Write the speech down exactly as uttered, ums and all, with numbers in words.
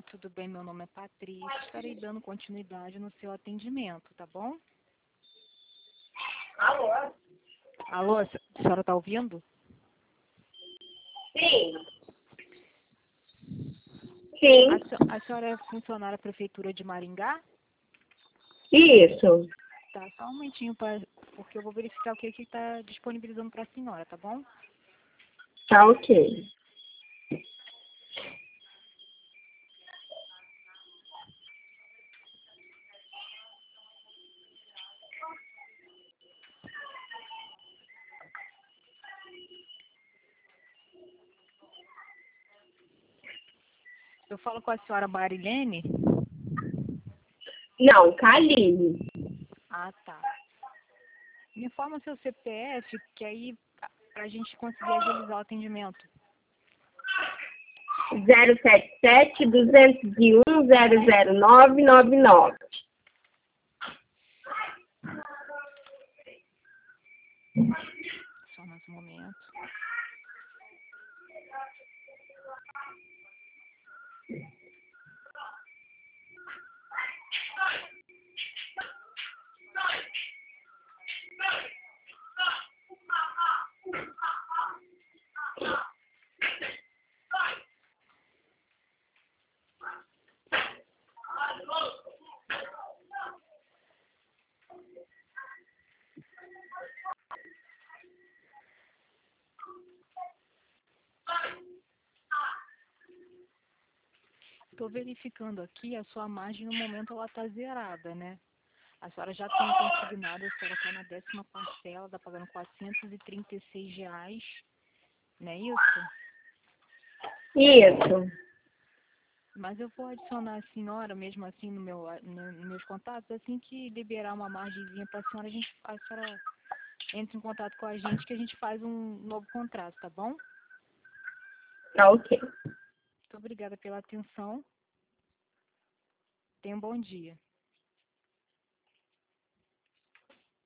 Tudo bem, meu nome é Patrícia, estarei dando continuidade no seu atendimento, tá bom? Alô? Alô, a senhora está ouvindo? Sim. Sim. A, se- a senhora é funcionária da Prefeitura de Maringá? Isso. Tá, só um momentinho, pra, porque eu vou verificar o que que está disponibilizando para a senhora, tá bom? Tá ok. Eu falo com a senhora Marilene? Não, Kaline. Ah, tá. Me informa o seu C P F, que aí para a gente conseguir agilizar o atendimento. zero sete sete, dois zero um, zero zero nove nove nove. Só mais um momento. Estou verificando aqui, a sua margem no momento ela está zerada, né? A senhora já tem consignado, a senhora está na décima parcela, está pagando quatrocentos e trinta e seis reais, não é isso? Isso. Mas eu vou adicionar a senhora, mesmo assim, no meu, no, nos meus contatos, assim que liberar uma margenzinha para a senhora, a, gente, a senhora entra em contato com a gente que a gente faz um novo contrato, tá bom? Tá ok. Muito obrigada pela atenção. Tenha um bom dia.